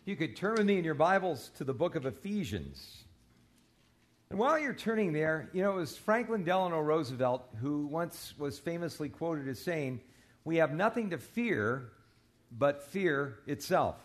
You could turn with me in your Bibles to the book of Ephesians. And while you're turning there, it was Franklin Delano Roosevelt who once was famously quoted as saying, "We have nothing to fear but fear itself."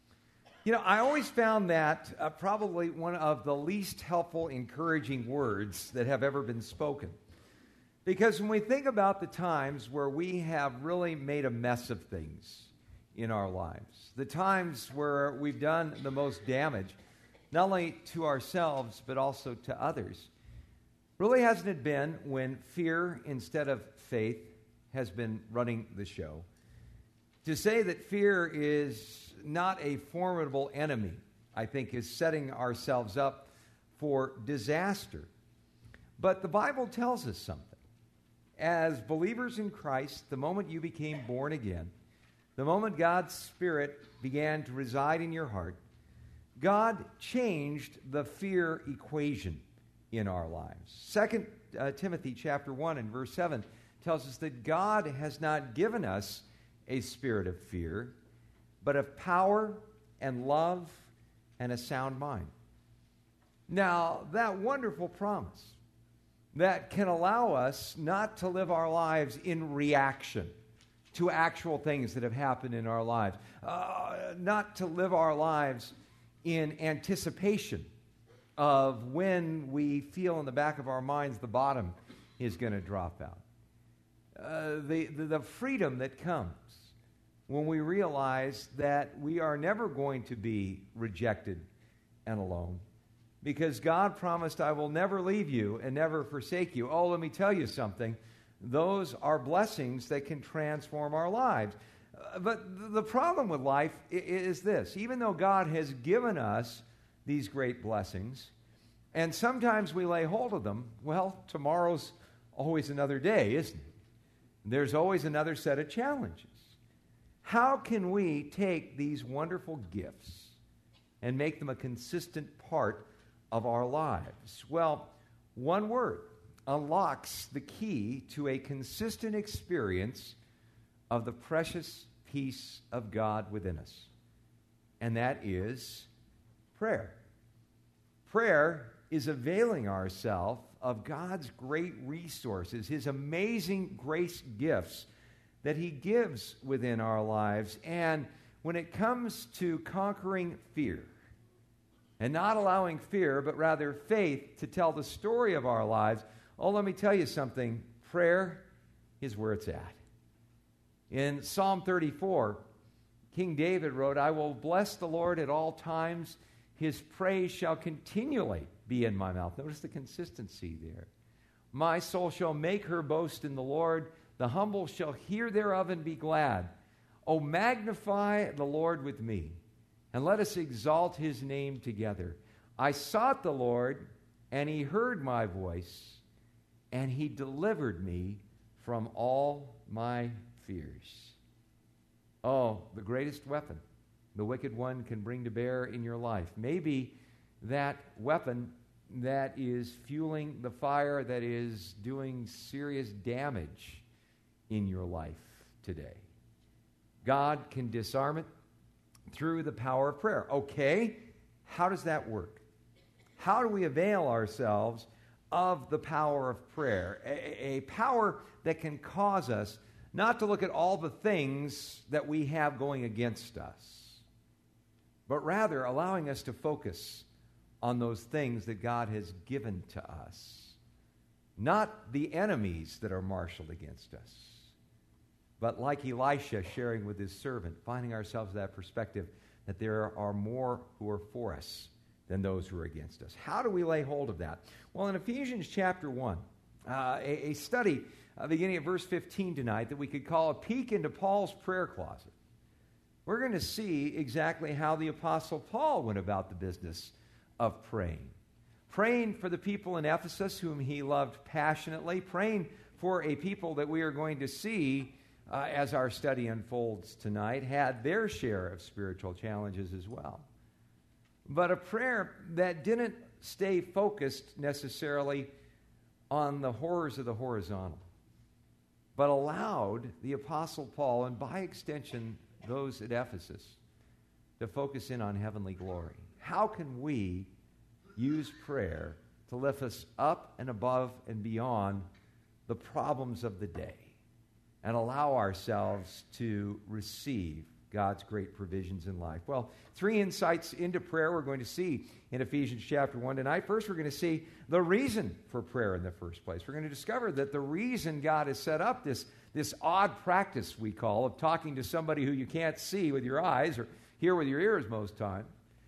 I always found that probably one of the least helpful, encouraging words that have ever been spoken. Because when we think about the times where we have really made a mess of things in our lives, the times where we've done the most damage, not only to ourselves but also to others, really hasn't it been when fear instead of faith has been running the show? To say that fear is not a formidable enemy, I think, is setting ourselves up for disaster. But the Bible tells us something. As believers in Christ, the moment you became born again, the moment God's Spirit began to reside in your heart, God changed the fear equation in our lives. 2 Timothy chapter 1 and verse 7 tells us that God has not given us a spirit of fear, but of power and love and a sound mind. Now, that wonderful promise that can allow us not to live our lives in reaction to actual things that have happened in our lives, not to live our lives in anticipation of when we feel in the back of our minds the bottom is going to drop out. The freedom that comes when we realize that we are never going to be rejected and alone, because God promised, "I will never leave you and never forsake you." Oh, let me tell you something. Those are blessings that can transform our lives. But the problem with life is this. Even though God has given us these great blessings, and sometimes we lay hold of them, well, tomorrow's always another day, isn't it? There's always another set of challenges. How can we take these wonderful gifts and make them a consistent part of our lives? Well, one word unlocks the key to a consistent experience of the precious peace of God within us, and that is prayer. Prayer is availing ourselves of God's great resources, His amazing grace gifts that He gives within our lives. And when it comes to conquering fear, and not allowing fear, but rather faith to tell the story of our lives, oh, let me tell you something. Prayer is where it's at. In Psalm 34, King David wrote, "I will bless the Lord at all times. His praise shall continually be in my mouth." Notice the consistency there. "My soul shall make her boast in the Lord. The humble shall hear thereof and be glad. O magnify the Lord with me, and let us exalt His name together. I sought the Lord, and He heard my voice, and He delivered me from all my fears." Oh, the greatest weapon the wicked one can bring to bear in your life. Maybe that weapon that is fueling the fire that is doing serious damage in your life today. God can disarm it through the power of prayer. Okay, how does that work? How do we avail ourselves of the power of prayer? A power that can cause us not to look at all the things that we have going against us, but rather allowing us to focus on those things that God has given to us. Not the enemies that are marshaled against us, but like Elisha sharing with his servant, finding ourselves in that perspective that there are more who are for us than those who are against us. How do we lay hold of that? Well, in Ephesians chapter 1, a study beginning at verse 15 tonight that we could call a peek into Paul's prayer closet. We're going to see exactly how the Apostle Paul went about the business of praying. Praying for the people in Ephesus whom he loved passionately, praying for a people that we are going to see as our study unfolds tonight, had their share of spiritual challenges as well. But a prayer that didn't stay focused necessarily on the horrors of the horizontal, but allowed the Apostle Paul, and by extension those at Ephesus, to focus in on heavenly glory? How can we use prayer to lift us up and above and beyond the problems of the day and allow ourselves to receive God's great provisions in life? Well, 3 insights into prayer we're going to see in Ephesians chapter 1 tonight. First, we're going to see the reason for prayer in the first place. We're going to discover that the reason God has set up this odd practice we call of talking to somebody who you can't see with your eyes or hear with your ears most time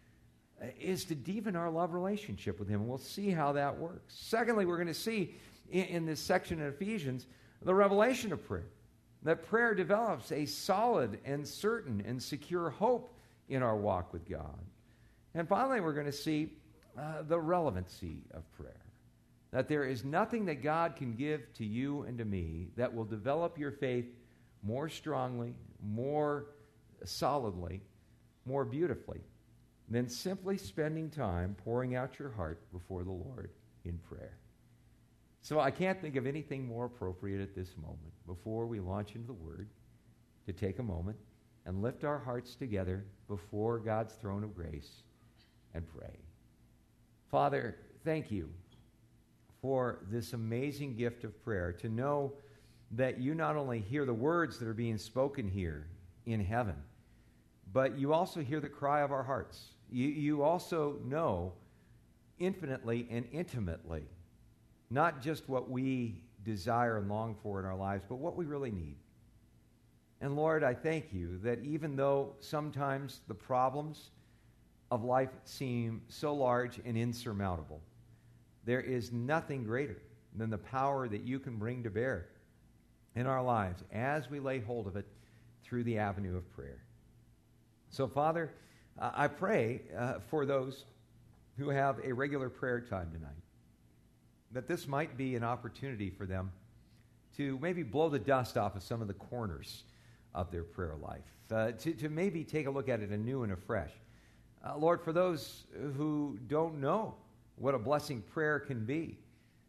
is to deepen our love relationship with Him. And we'll see how that works. Secondly, we're going to see in this section in Ephesians the revelation of prayer. That prayer develops a solid and certain and secure hope in our walk with God. And finally, we're going to see the relevancy of prayer. That there is nothing that God can give to you and to me that will develop your faith more strongly, more solidly, more beautifully than simply spending time pouring out your heart before the Lord in prayer. So I can't think of anything more appropriate at this moment, before we launch into the Word, to take a moment and lift our hearts together before God's throne of grace and pray. Father, thank you for this amazing gift of prayer, to know that you not only hear the words that are being spoken here in heaven, but you also hear the cry of our hearts. You also know infinitely and intimately not just what we desire and long for in our lives, but what we really need. And Lord, I thank you that even though sometimes the problems of life seem so large and insurmountable, there is nothing greater than the power that you can bring to bear in our lives as we lay hold of it through the avenue of prayer. So, Father, I pray for those who have a regular prayer time tonight, that this might be an opportunity for them to maybe blow the dust off of some of the corners of their prayer life, to maybe take a look at it anew and afresh. Lord, for those who don't know what a blessing prayer can be,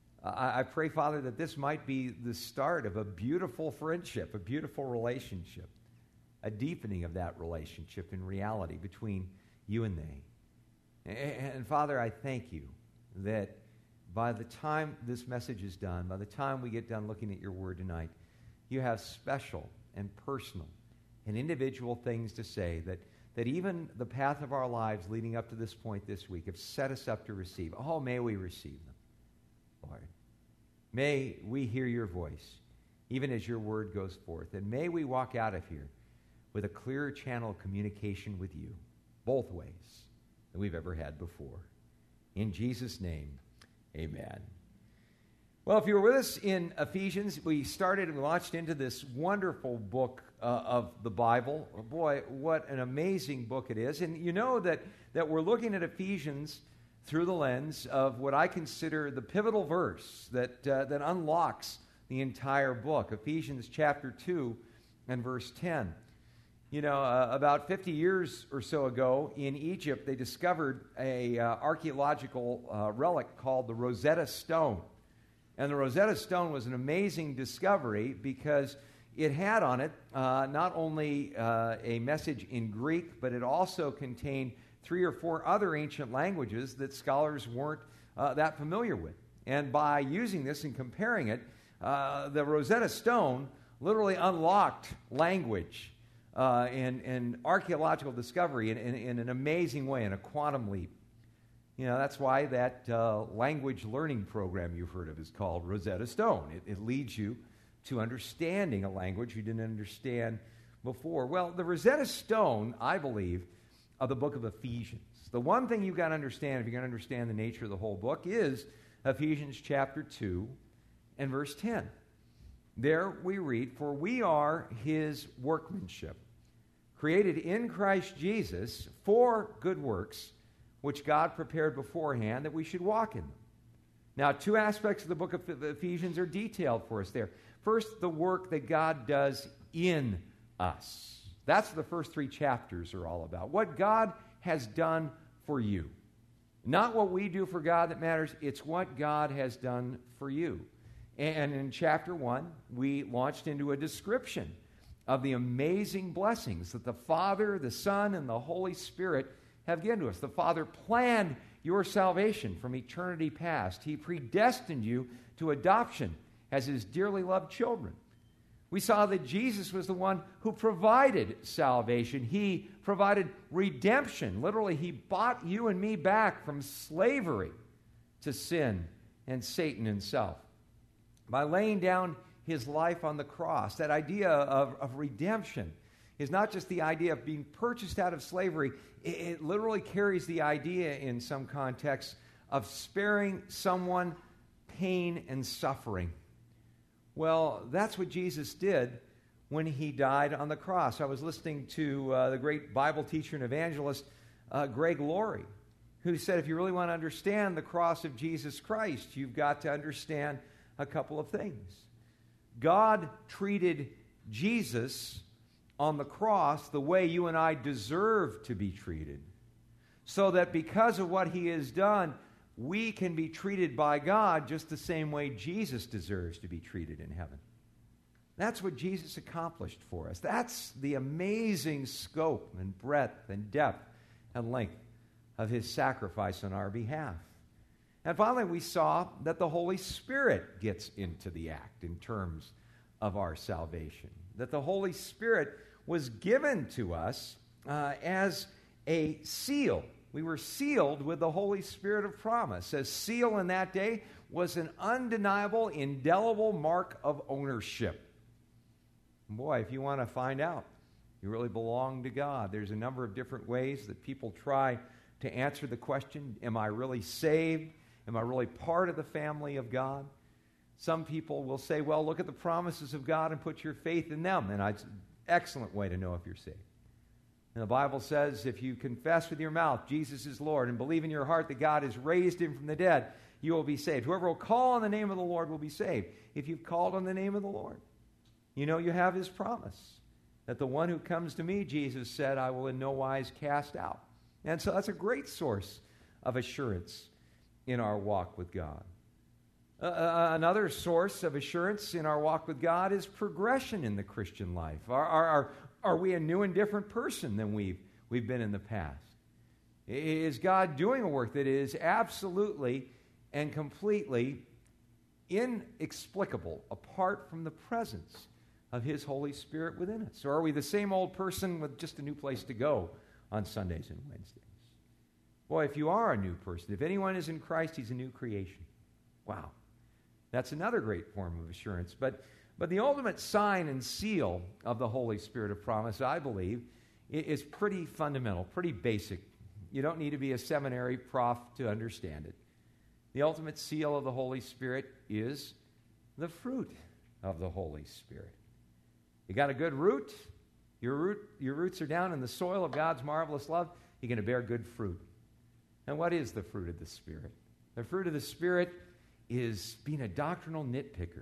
I pray, Father, that this might be the start of a beautiful friendship, a beautiful relationship, a deepening of that relationship in reality between you and they. And Father, I thank you that by the time this message is done, by the time we get done looking at your word tonight, you have special and personal and individual things to say that even the path of our lives leading up to this point this week have set us up to receive. Oh, may we receive them, Lord. May we hear your voice, even as your word goes forth. And may we walk out of here with a clearer channel of communication with you, both ways, than we've ever had before. In Jesus' name, amen. Well, if you were with us in Ephesians, we started and launched into this wonderful book of the Bible. Boy, what an amazing book it is. And you know that we're looking at Ephesians through the lens of what I consider the pivotal verse that unlocks the entire book, Ephesians chapter 2 and verse 10. You know, about 50 years or so ago in Egypt, they discovered a archaeological relic called the Rosetta Stone. And the Rosetta Stone was an amazing discovery because it had on it not only a message in Greek, but it also contained 3 or 4 other ancient languages that scholars weren't that familiar with. And by using this and comparing it, the Rosetta Stone literally unlocked language and archaeological discovery in an amazing way, in a quantum leap. You know, that's why that language learning program you've heard of is called Rosetta Stone. It leads you to understanding a language you didn't understand before. Well, the Rosetta Stone, I believe, of the book of Ephesians. The one thing you've got to understand, if you're going to understand the nature of the whole book, is Ephesians chapter 2 and verse 10. There we read, "For we are his workmanship, created in Christ Jesus for good works, which God prepared beforehand that we should walk in them." Now, 2 aspects of the book of Ephesians are detailed for us there. First, the work that God does in us. That's what the first 3 chapters are all about. What God has done for you. Not what we do for God that matters, it's what God has done for you. And in chapter 1, we launched into a description of the amazing blessings that the Father, the Son, and the Holy Spirit have given to us. The Father planned your salvation from eternity past. He predestined you to adoption as His dearly loved children. We saw that Jesus was the one who provided salvation. He provided redemption. Literally, He bought you and me back from slavery to sin and Satan himself by laying down His life on the cross. That idea of redemption is not just the idea of being purchased out of slavery. It literally carries the idea in some contexts of sparing someone pain and suffering. Well, that's what Jesus did when He died on the cross. I was listening to the great Bible teacher and evangelist Greg Laurie, who said if you really want to understand the cross of Jesus Christ, you've got to understand a couple of things. God treated Jesus on the cross the way you and I deserve to be treated, so that because of what He has done, we can be treated by God just the same way Jesus deserves to be treated in heaven. That's what Jesus accomplished for us. That's the amazing scope and breadth and depth and length of His sacrifice on our behalf. And finally, we saw that the Holy Spirit gets into the act in terms of our salvation. That the Holy Spirit was given to us as a seal. We were sealed with the Holy Spirit of promise. A seal in that day was an undeniable, indelible mark of ownership. Boy, if you want to find out you really belong to God, there's a number of different ways that people try to answer the question, am I really saved? Am I really part of the family of God? Some people will say, well, look at the promises of God and put your faith in them. And it's an excellent way to know if you're saved. And the Bible says if you confess with your mouth Jesus is Lord and believe in your heart that God has raised Him from the dead, you will be saved. Whoever will call on the name of the Lord will be saved. If you've called on the name of the Lord, you know you have His promise that the one who comes to me, Jesus said, I will in no wise cast out. And so that's a great source of assurance in our walk with God. Another source of assurance in our walk with God is progression in the Christian life. Are we a new and different person than we've been in the past? Is God doing a work that is absolutely and completely inexplicable apart from the presence of His Holy Spirit within us? Or are we the same old person with just a new place to go on Sundays and Wednesdays? Boy, if you are a new person, if anyone is in Christ, he's a new creation. Wow. That's another great form of assurance. But the ultimate sign and seal of the Holy Spirit of promise, I believe, is pretty fundamental, pretty basic. You don't need to be a seminary prof to understand it. The ultimate seal of the Holy Spirit is the fruit of the Holy Spirit. You got a good root, your roots are down in the soil of God's marvelous love, you're going to bear good fruit. And what is the fruit of the Spirit? The fruit of the Spirit is being a doctrinal nitpicker.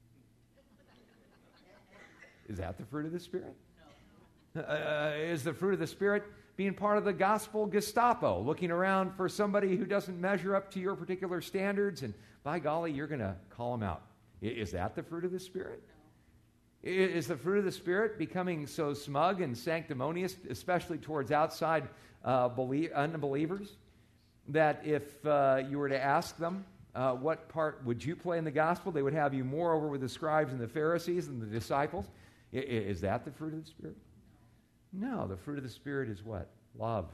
Is that the fruit of the Spirit? No. Is the fruit of the Spirit being part of the gospel Gestapo, looking around for somebody who doesn't measure up to your particular standards, and by golly, you're going to call them out? Is that the fruit of the Spirit? No. Is the fruit of the Spirit becoming so smug and sanctimonious, especially towards outside unbelievers, that if you were to ask them, what part would you play in the gospel, they would have you more over with the scribes and the Pharisees than the disciples? Is that the fruit of the Spirit? No, the fruit of the Spirit is what? Love.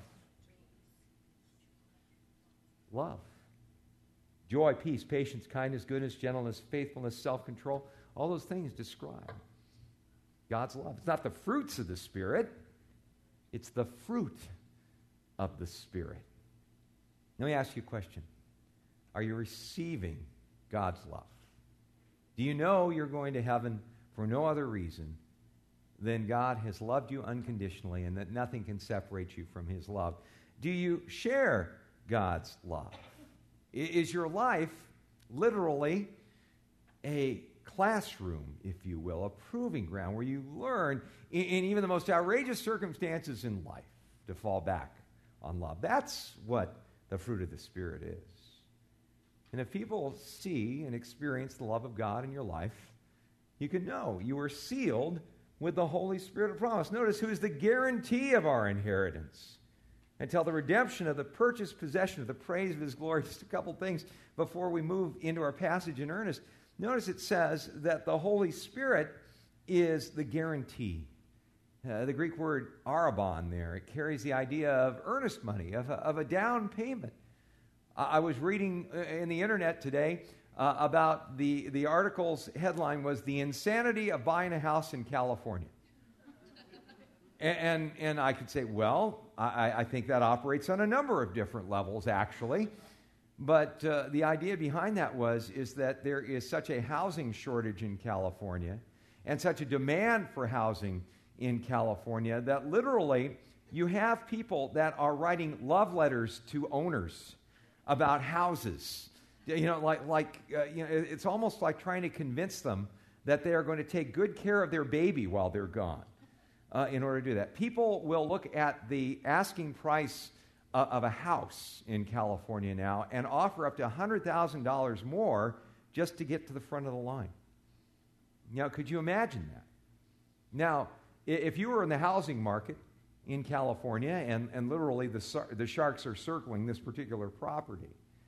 Love. Joy, peace, patience, kindness, goodness, gentleness, faithfulness, self-control. All those things describe God's love. It's not the fruits of the Spirit. It's the fruit of the Spirit. Let me ask you a question. Are you receiving God's love? Do you know you're going to heaven for no other reason than God has loved you unconditionally and that nothing can separate you from His love? Do you share God's love? Is your life literally a classroom, if you will, a proving ground where you learn in even the most outrageous circumstances in life to fall back on love? That's what the fruit of the Spirit is. And if people see and experience the love of God in your life, you can know you are sealed with the Holy Spirit of promise. Notice who is the guarantee of our inheritance until the redemption of the purchased possession of the praise of his glory. Just a couple things before we move into our passage in earnest. Notice it says that the Holy Spirit is the guarantee. The Greek word arabon there, it carries the idea of earnest money, of a down payment. I was reading in the internet today about the article's headline was "The Insanity of Buying a House in California." And I could say, well, I think that operates on a number of different levels, actually. But the idea behind that is that there is such a housing shortage in California and such a demand for housing in California that literally you have people that are writing love letters to owners about houses. It's almost like trying to convince them that they are going to take good care of their baby while they're gone in order to do that. People will look at the asking price of a house in California now and offer up to $100,000 more just to get to the front of the line. Now, could you imagine that? Now, if you were in the housing market in California and literally the sharks are circling this particular property,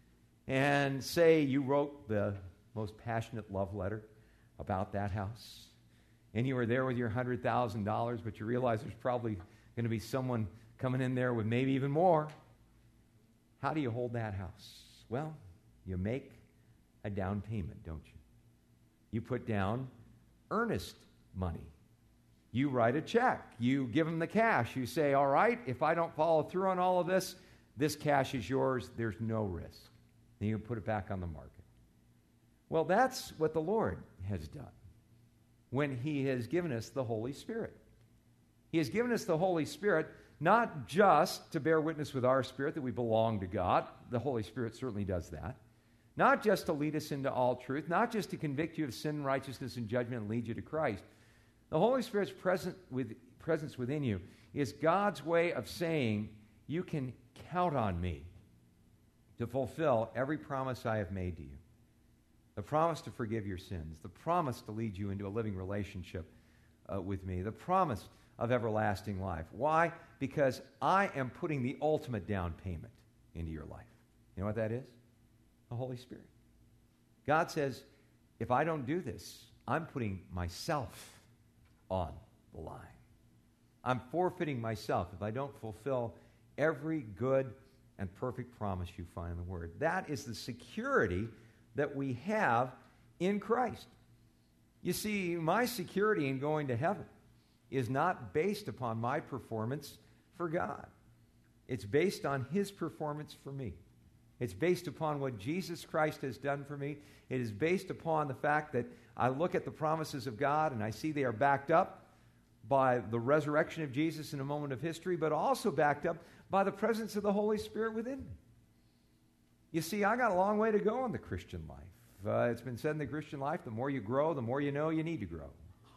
and say you wrote the most passionate love letter about that house, and you were there with your $100,000, but you realize there's probably going to be someone coming in there with maybe even more, how do you hold that house? Well, you make a down payment, don't you? You put down earnest money. You write a check. You give them the cash. You say, all right, if I don't follow through on all of this, this cash is yours. There's no risk. Then you put it back on the market. Well, that's what the Lord has done when he has given us the Holy Spirit. He has given us the Holy Spirit not just to bear witness with our spirit that we belong to God. The Holy Spirit certainly does that. Not just to lead us into all truth. Not just to convict you of sin, righteousness, and judgment and lead you to Christ. The Holy Spirit's presence within you is God's way of saying, you can count on me to fulfill every promise I have made to you. The promise to forgive your sins. The promise to lead you into a living relationship with me. The promise of everlasting life. Why? Because I am putting the ultimate down payment into your life. You know what that is? The Holy Spirit. God says, if I don't do this, I'm putting myself on the line. I'm forfeiting myself if I don't fulfill every good and perfect promise you find in the Word. That is the security that we have in Christ. You see, my security in going to heaven is not based upon my performance for God. It's based on his performance for me. It's based upon what Jesus Christ has done for me. It is based upon the fact that I look at the promises of God and I see they are backed up by the resurrection of Jesus in a moment of history, but also backed up by the presence of the Holy Spirit within me. You see, I got a long way to go in the Christian life. It's been said in the Christian life, the more you grow, the more you know you need to grow.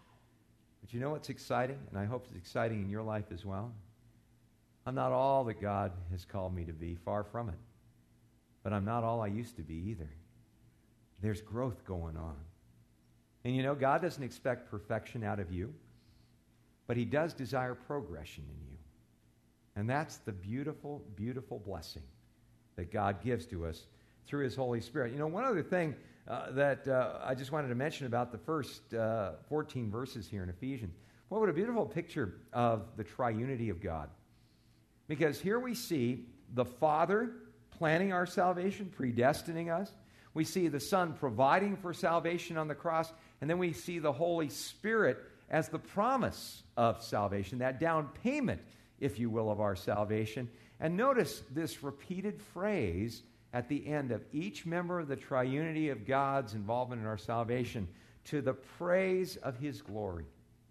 But you know what's exciting? And I hope it's exciting in your life as well. I'm not all that God has called me to be, far from it. But I'm not all I used to be either. There's growth going on. And you know, God doesn't expect perfection out of you, but he does desire progression in you. And that's the beautiful, beautiful blessing that God gives to us through his Holy Spirit. You know, one other thing that I just wanted to mention about the first 14 verses here in Ephesians. Well, what a beautiful picture of the triunity of God. Because here we see the Father planning our salvation, predestining us. We see the Son providing for salvation on the cross. And then we see the Holy Spirit as the promise of salvation, that down payment, if you will, of our salvation. And notice this repeated phrase at the end of each member of the triunity of God's involvement in our salvation, to the praise of his glory.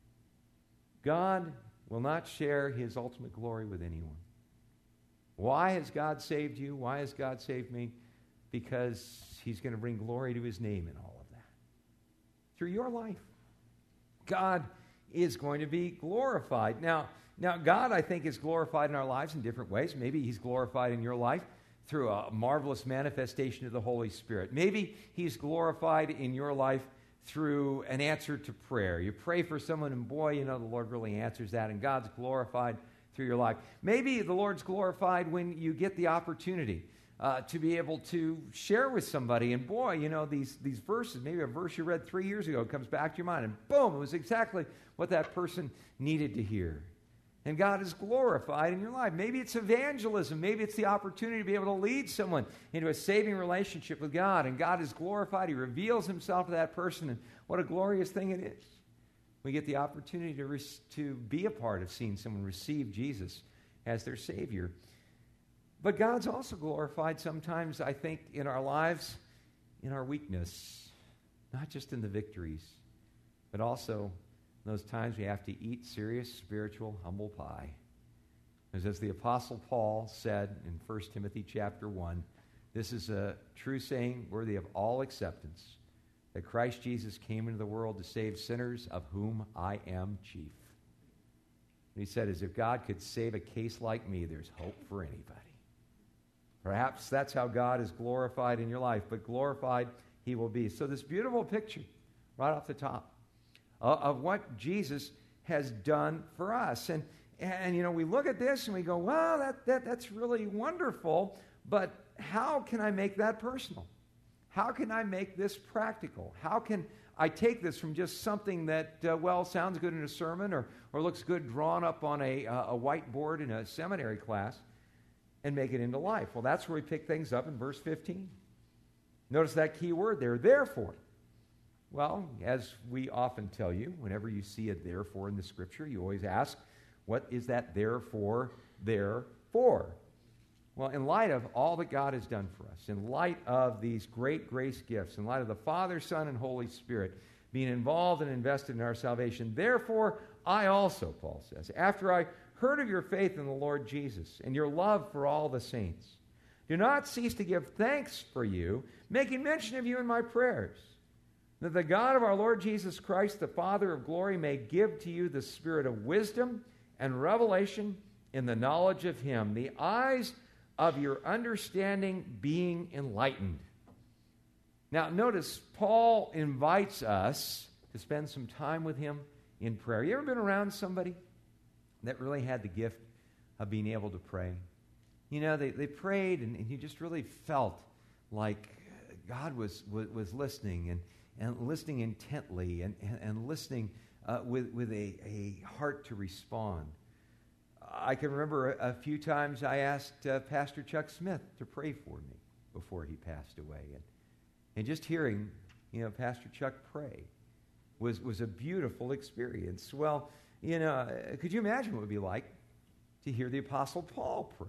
God will not share his ultimate glory with anyone. Why has God saved you? Why has God saved me? Because he's going to bring glory to his name in all of that. Through your life, God is going to be glorified. Now, God, I think, is glorified in our lives in different ways. Maybe he's glorified in your life through a marvelous manifestation of the Holy Spirit. Maybe he's glorified in your life through an answer to prayer. You pray for someone, and boy, you know, the Lord really answers that, and God's glorified through your life. Maybe the Lord's glorified when you get the opportunity to be able to share with somebody, and boy, you know, these verses, maybe a verse you read 3 years ago comes back to your mind, and boom, it was exactly what that person needed to hear. And God is glorified in your life. Maybe it's evangelism. Maybe it's the opportunity to be able to lead someone into a saving relationship with God. And God is glorified. He reveals himself to that person. And what a glorious thing it is. We get the opportunity to be a part of seeing someone receive Jesus as their Savior. But God's also glorified sometimes, I think, in our lives, in our weakness. Not just in the victories, but also those times we have to eat serious, spiritual, humble pie. As the Apostle Paul said in 1 Timothy chapter 1, this is a true saying worthy of all acceptance, that Christ Jesus came into the world to save sinners, of whom I am chief. And he said, as if God could save a case like me, there's hope for anybody. Perhaps that's how God is glorified in your life, but glorified he will be. So this beautiful picture right off the top of what Jesus has done for us. And you know, we look at this and we go, wow, that's really wonderful, but how can I make that personal? How can I make this practical? How can I take this from just something that, sounds good in a sermon or looks good drawn up on a whiteboard in a seminary class and make it into life? Well, that's where we pick things up in verse 15. Notice that key word there, therefore. Well, as we often tell you, whenever you see a therefore in the Scripture, you always ask, what is that therefore there for? Well, in light of all that God has done for us, in light of these great grace gifts, in light of the Father, Son, and Holy Spirit being involved and invested in our salvation, therefore I also, Paul says, after I heard of your faith in the Lord Jesus and your love for all the saints, do not cease to give thanks for you, making mention of you in my prayers, that the God of our Lord Jesus Christ, the Father of glory, may give to you the spirit of wisdom and revelation in the knowledge of him, the eyes of your understanding being enlightened. Now, notice Paul invites us to spend some time with him in prayer. You ever been around somebody that really had the gift of being able to pray? You know, they prayed, and you just really felt like God was listening and listening intently and listening with a heart to respond. I can remember a few times I asked Pastor Chuck Smith to pray for me before he passed away. And just hearing, you know, Pastor Chuck pray was a beautiful experience. Well, you know, could you imagine what it would be like to hear the Apostle Paul pray?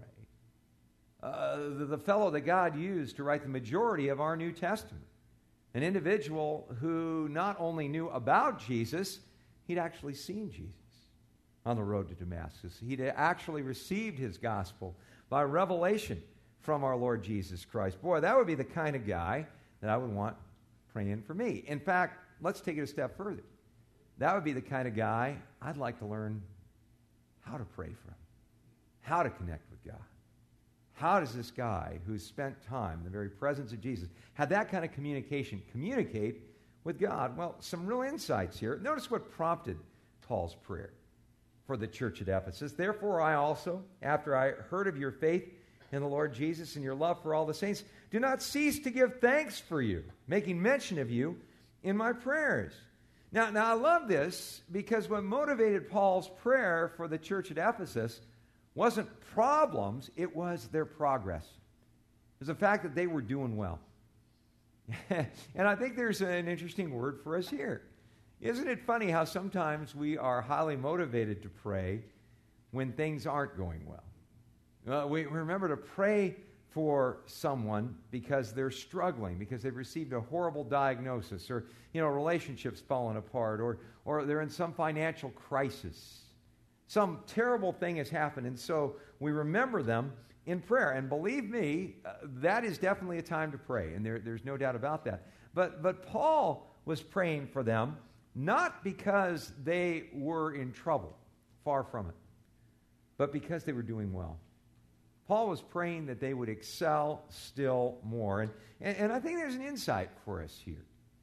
The fellow that God used to write the majority of our New Testament. An individual who not only knew about Jesus, he'd actually seen Jesus on the road to Damascus. He'd actually received his gospel by revelation from our Lord Jesus Christ. Boy, that would be the kind of guy that I would want praying for me. In fact, let's take it a step further. That would be the kind of guy I'd like to learn how to pray for him, how to connect with God. How does this guy who's spent time in the very presence of Jesus have that kind of communicate with God? Well, some real insights here. Notice what prompted Paul's prayer for the church at Ephesus. Therefore, I also, after I heard of your faith in the Lord Jesus and your love for all the saints, do not cease to give thanks for you, making mention of you in my prayers. Now I love this because what motivated Paul's prayer for the church at Ephesus wasn't problems, it was their progress. It was the fact that they were doing well. And I think there's an interesting word for us here. Isn't it funny how sometimes we are highly motivated to pray when things aren't going well? We remember to pray for someone because they're struggling, because they've received a horrible diagnosis, or, you know, relationships falling apart, or they're in some financial crisis. Some terrible thing has happened, and so we remember them in prayer. And believe me, that is definitely a time to pray, and there's no doubt about that. But Paul was praying for them not because they were in trouble, far from it, but because they were doing well. Paul was praying that they would excel still more. And I think there's an insight for us here.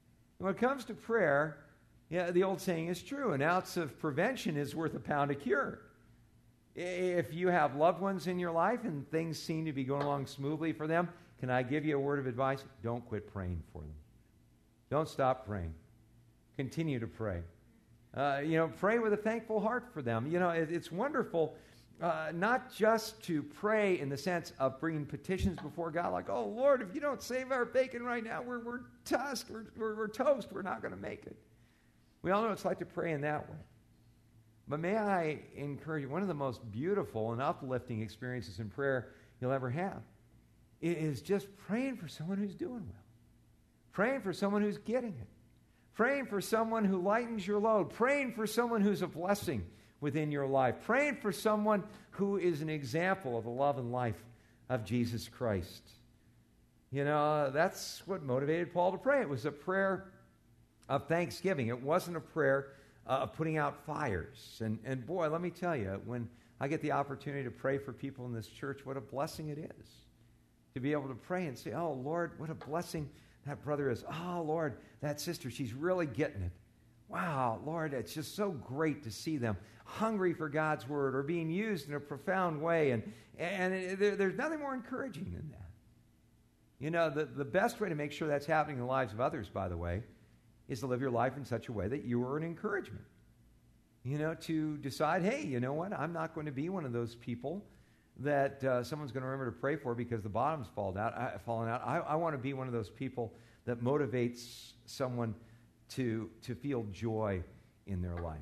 When it comes to prayer, yeah, the old saying is true. An ounce of prevention is worth a pound of cure. If you have loved ones in your life and things seem to be going along smoothly for them, can I give you a word of advice? Don't quit praying for them. Don't stop praying. Continue to pray. Pray with a thankful heart for them. It's wonderful not just to pray in the sense of bringing petitions before God, like, oh, Lord, if you don't save our bacon right now, we're toast. We're toast. We're not going to make it. We all know what it's like to pray in that way. But may I encourage you, one of the most beautiful and uplifting experiences in prayer you'll ever have is just praying for someone who's doing well. Praying for someone who's getting it. Praying for someone who lightens your load. Praying for someone who's a blessing within your life. Praying for someone who is an example of the love and life of Jesus Christ. That's what motivated Paul to pray. It was a prayer of thanksgiving. It wasn't a prayer of putting out fires. And boy, let me tell you, when I get the opportunity to pray for people in this church, what a blessing it is to be able to pray and say, oh, Lord, what a blessing that brother is. Oh, Lord, that sister, she's really getting it. Wow, Lord, it's just so great to see them hungry for God's word or being used in a profound way. And there's nothing more encouraging than that. The best way to make sure that's happening in the lives of others, by the way, is to live your life in such a way that you are an encouragement. To decide, hey, you know what? I'm not going to be one of those people that someone's going to remember to pray for because the bottom's fallen out. I want to be one of those people that motivates someone to feel joy in their life.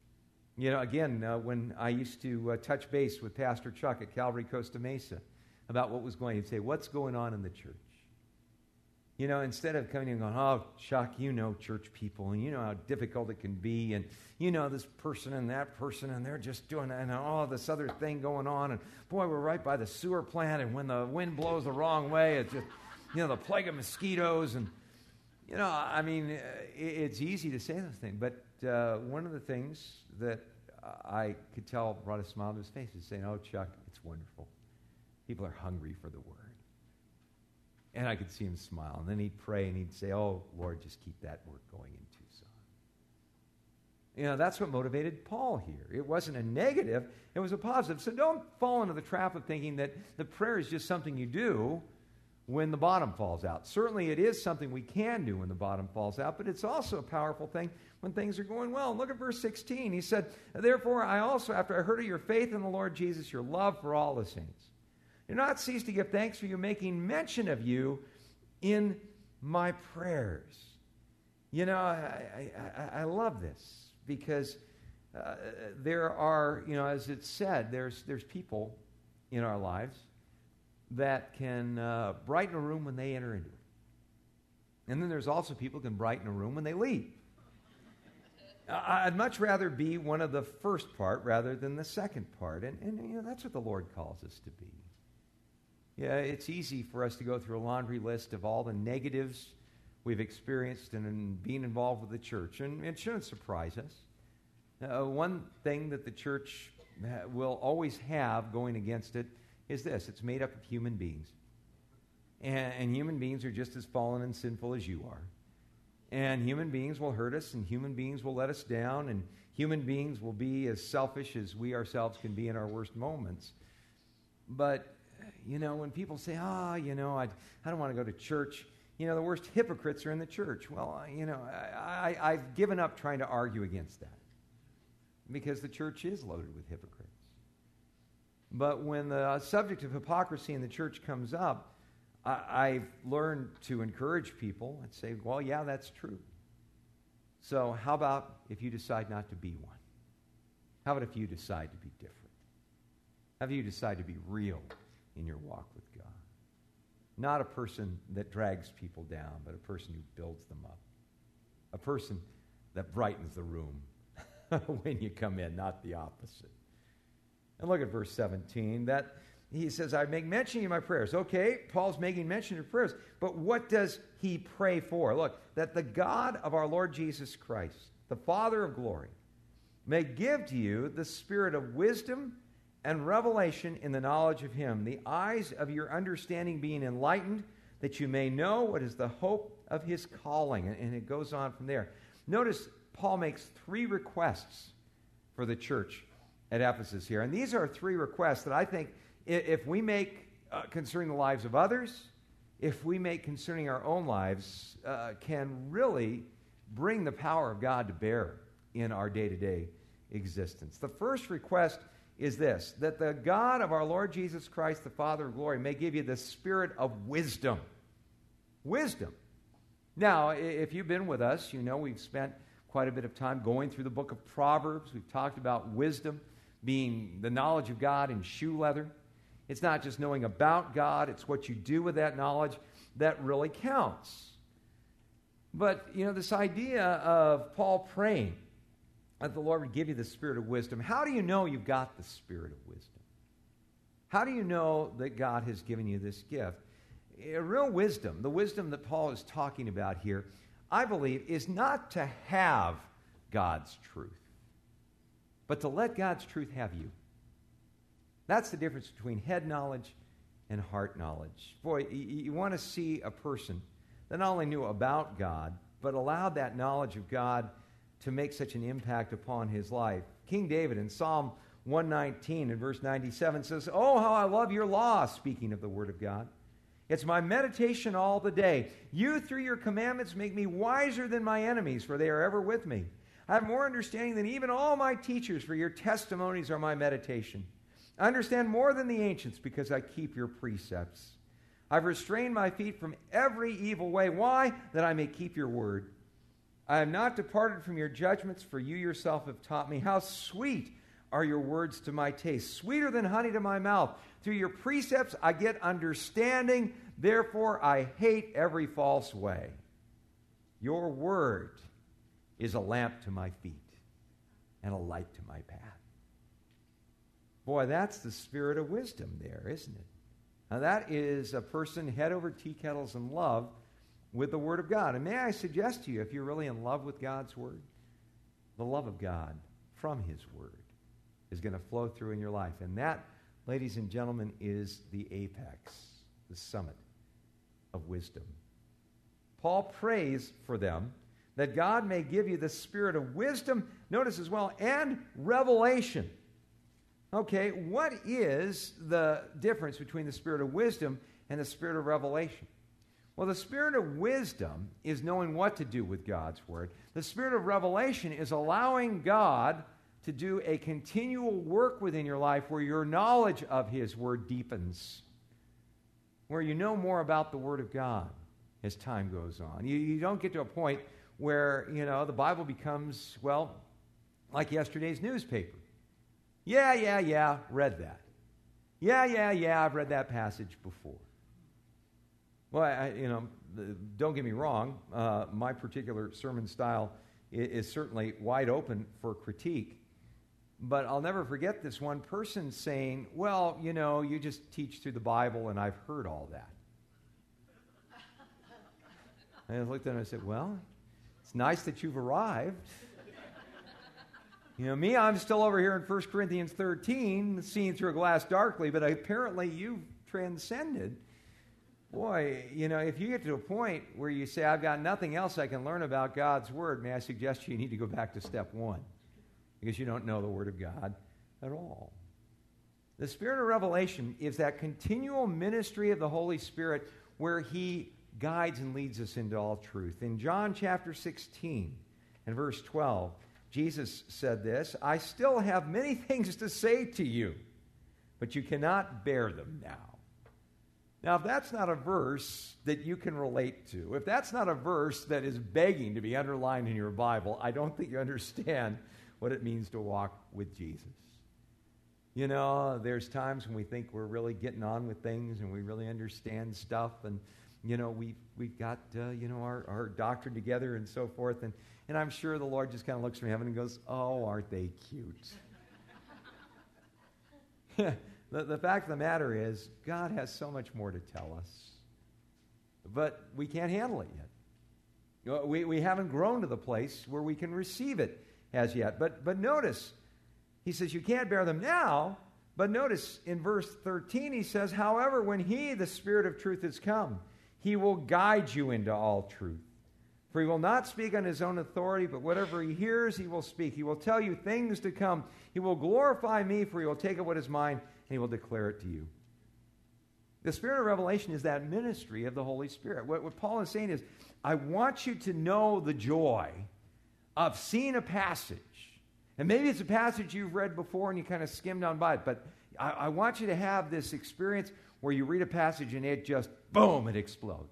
When I used to touch base with Pastor Chuck at Calvary Costa Mesa about what was going on, he'd say, what's going on in the church? Instead of coming and going, oh, Chuck, church people, and how difficult it can be, and this person and that person, and they're just doing that, and all this other thing going on, and boy, we're right by the sewer plant, and when the wind blows the wrong way, it's just, the plague of mosquitoes, and, it's easy to say those things, but one of the things that I could tell brought a smile to his face is saying, oh, Chuck, it's wonderful. People are hungry for the word. And I could see him smile. And then he'd pray and he'd say, oh, Lord, just keep that work going in Tucson. That's what motivated Paul here. It wasn't a negative, it was a positive. So don't fall into the trap of thinking that the prayer is just something you do when the bottom falls out. Certainly it is something we can do when the bottom falls out, but it's also a powerful thing when things are going well. And look at verse 16. He said, therefore I also, after I heard of your faith in the Lord Jesus, your love for all the saints, do not cease to give thanks for you, making mention of you in my prayers. I love this because there are, as it's said, there's people in our lives that can brighten a room when they enter into it. And then there's also people who can brighten a room when they leave. I'd much rather be one of the first part rather than the second part. And that's what the Lord calls us to be. Yeah, it's easy for us to go through a laundry list of all the negatives we've experienced in being involved with the church, and it shouldn't surprise us. One thing that the church will always have going against it is this: it's made up of human beings. And human beings are just as fallen and sinful as you are. And human beings will hurt us, and human beings will let us down, and human beings will be as selfish as we ourselves can be in our worst moments. But when people say, I don't want to go to church, the worst hypocrites are in the church. Well, I've given up trying to argue against that because the church is loaded with hypocrites. But when the subject of hypocrisy in the church comes up, I've learned to encourage people and say, well, yeah, that's true. So how about if you decide not to be one? How about if you decide to be different? How about you decide to be real in your walk with God? Not a person that drags people down, but a person who builds them up. A person that brightens the room when you come in, not the opposite. And look at verse 17. That he says, I make mention of my prayers. Okay, Paul's making mention of prayers. But what does he pray for? Look, that the God of our Lord Jesus Christ, the Father of glory, may give to you the spirit of wisdom and revelation in the knowledge of him, the eyes of your understanding being enlightened, that you may know what is the hope of his calling. And it goes on from there. Notice Paul makes 3 requests for the church at Ephesus here. And these are 3 requests that I think if we make concerning the lives of others, if we make concerning our own lives, can really bring the power of God to bear in our day-to-day existence. The first request is this, that the God of our Lord Jesus Christ, the Father of glory, may give you the spirit of wisdom. Wisdom. Now, if you've been with us, you know we've spent quite a bit of time going through the book of Proverbs. We've talked about wisdom being the knowledge of God in shoe leather. It's not just knowing about God, it's what you do with that knowledge that really counts. But, this idea of Paul praying that the Lord would give you the spirit of wisdom, how do you know you've got the spirit of wisdom? How do you know that God has given you this gift? Real wisdom, the wisdom that Paul is talking about here, I believe, is not to have God's truth, but to let God's truth have you. That's the difference between head knowledge and heart knowledge. Boy, you want to see a person that not only knew about God, but allowed that knowledge of God to make such an impact upon his life. King David in Psalm 119 and verse 97 says, "Oh, how I love your law," speaking of the Word of God. "It's my meditation all the day. You, through your commandments, make me wiser than my enemies, for they are ever with me. I have more understanding than even all my teachers, for your testimonies are my meditation. I understand more than the ancients because I keep your precepts. I've restrained my feet from every evil way. Why? That I may keep your word. I have not departed from your judgments, for you yourself have taught me. How sweet are your words to my taste, sweeter than honey to my mouth. Through your precepts I get understanding, therefore I hate every false way. Your word is a lamp to my feet and a light to my path." Boy, that's the spirit of wisdom there, isn't it? Now that is a person head over tea kettles in love with the Word of God. And may I suggest to you, if you're really in love with God's Word, the love of God from His Word is going to flow through in your life. And that, ladies and gentlemen, is the apex, the summit of wisdom. Paul prays for them that God may give you the spirit of wisdom, notice as well, and revelation. Okay, what is the difference between the spirit of wisdom and the spirit of revelation? Well, the spirit of wisdom is knowing what to do with God's word. The spirit of revelation is allowing God to do a continual work within your life where your knowledge of His word deepens, where you know more about the Word of God as time goes on. You don't get to a point where, the Bible becomes, like yesterday's newspaper. Yeah, read that. Yeah, I've read that passage before. Well, don't get me wrong. My particular sermon style is certainly wide open for critique. But I'll never forget this one person saying, "Well, you just teach through the Bible, and I've heard all that." And I looked at him and I said, "Well, it's nice that you've arrived. Me, I'm still over here in 1 Corinthians 13, seeing through a glass darkly, but apparently you've transcended." Boy, if you get to a point where you say, "I've got nothing else I can learn about God's Word," may I suggest you need to go back to step 1, because you don't know the Word of God at all. The Spirit of revelation is that continual ministry of the Holy Spirit where He guides and leads us into all truth. In John chapter 16 and verse 12, Jesus said this, "I still have many things to say to you, but you cannot bear them now." Now, if that's not a verse that you can relate to, if that's not a verse that is begging to be underlined in your Bible, I don't think you understand what it means to walk with Jesus. There's times when we think we're really getting on with things and we really understand stuff, and we've got our doctrine together and so forth, and I'm sure the Lord just kind of looks from heaven and goes, "Oh, aren't they cute?" The fact of the matter is, God has so much more to tell us, but we can't handle it yet. We haven't grown to the place where we can receive it as yet. But notice, he says you can't bear them now, but notice in verse 13 he says, "However, when He, the Spirit of truth, is come, He will guide you into all truth. For he will not speak on his own authority, but whatever he hears, he will speak. He will tell you things to come. He will glorify me, for he will take up what is mine, and he will declare it to you. The Spirit of revelation is that ministry of the Holy Spirit. What Paul is saying is, I want you to know the joy of seeing a passage. And maybe it's a passage you've read before and you kind of skimmed on by it, but I want you to have this experience where you read a passage and it just, boom, it explodes.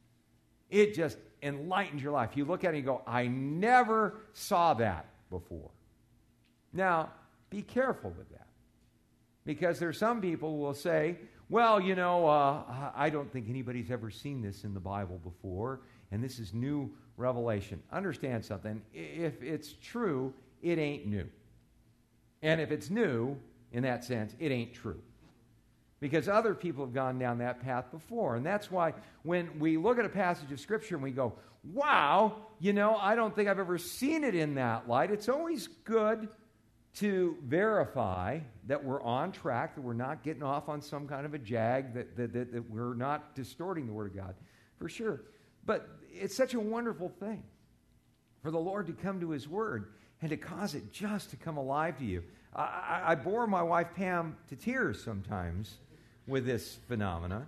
It just enlightens your life. You look at it and you go, I never saw that before. Now, be careful with that. Because there are some people who will say, well, I don't think anybody's ever seen this in the Bible before, and this is new revelation. Understand something. If it's true, it ain't new. And if it's new, in that sense, it ain't true. Because other people have gone down that path before. And that's why when we look at a passage of Scripture and we go, wow, I don't think I've ever seen it in that light, it's always good to verify that we're on track, that we're not getting off on some kind of a jag, that we're not distorting the Word of God, for sure. But it's such a wonderful thing for the Lord to come to His Word and to cause it just to come alive to you. I bore my wife Pam to tears sometimes with this phenomena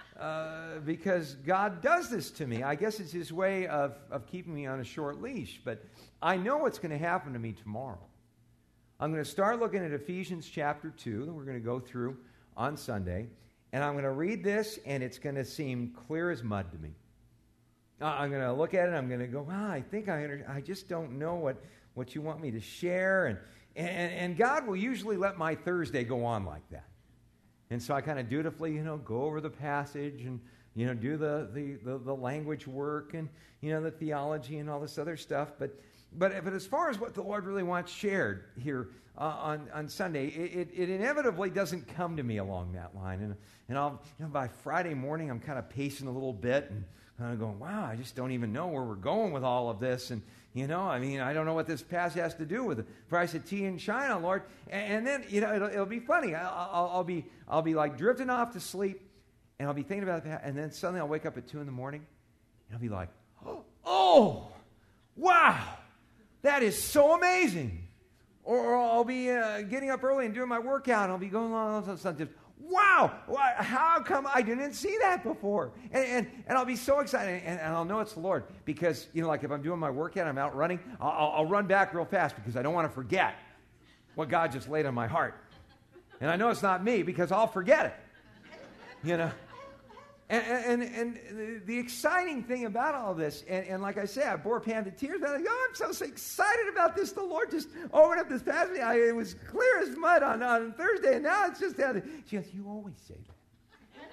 because God does this to me. I guess it's His way of keeping me on a short leash, but I know what's going to happen to me tomorrow. I'm going to start looking at Ephesians chapter 2 that we're going to go through on Sunday, and I'm going to read this, and it's going to seem clear as mud to me. I'm going to look at it, and I'm going to go, I think I just don't know what you want me to share, and God will usually let my Thursday go on like that. And so I kind of dutifully, go over the passage and, do the language work and, the theology and all this other stuff. But as far as what the Lord really wants shared here on Sunday, it inevitably doesn't come to me along that line. And I'll, by Friday morning, I'm kind of pacing a little bit and kind of going, wow, I just don't even know where we're going with all of this. And, I don't know what this passage has to do with the price of tea in China, Lord. And then, it'll be funny. I'll be like drifting off to sleep, and I'll be thinking about that, and then suddenly I'll wake up at 2 in the morning, and I'll be like, oh, wow, that is so amazing. Or I'll be getting up early and doing my workout, and I'll be going along and something. Wow, how come I didn't see that before? And I'll be so excited, and I'll know it's the Lord. Because, like if I'm doing my workout, I'm out running, I'll run back real fast because I don't want to forget what God just laid on my heart. And I know it's not me because I'll forget it. And the exciting thing about all this, and like I say, I bore Pam to tears, but I'm so excited about this. The Lord just opened up this passage. It was clear as mud on Thursday, and now it's just down. She goes, you always say that.